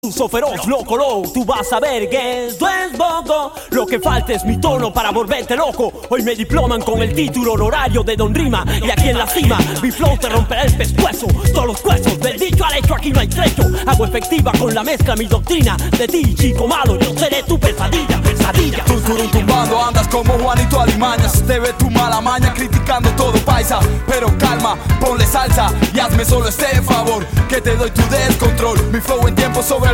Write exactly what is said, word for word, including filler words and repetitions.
Uso feroz, loco, low, tú vas a ver que esto es poco. Lo que falta es mi tono para volverte loco. Hoy me diploman con el título honorario de Don Rima. Y aquí en la cima, mi flow te romperá el pescuezo. Todos los huesos, del dicho al hecho aquí no hay trecho. Hago efectiva con la mezcla mi doctrina. De ti, chico malo, yo seré tu pesadilla, pesadilla. Tú, tú, tumbando, andas como Juanito Alimañas. Te ve tu mala maña criticando todo paisa. Pero calma, ponle salsa y hazme solo este favor, que te doy tu descontrol. Mi flow en tiempo sobre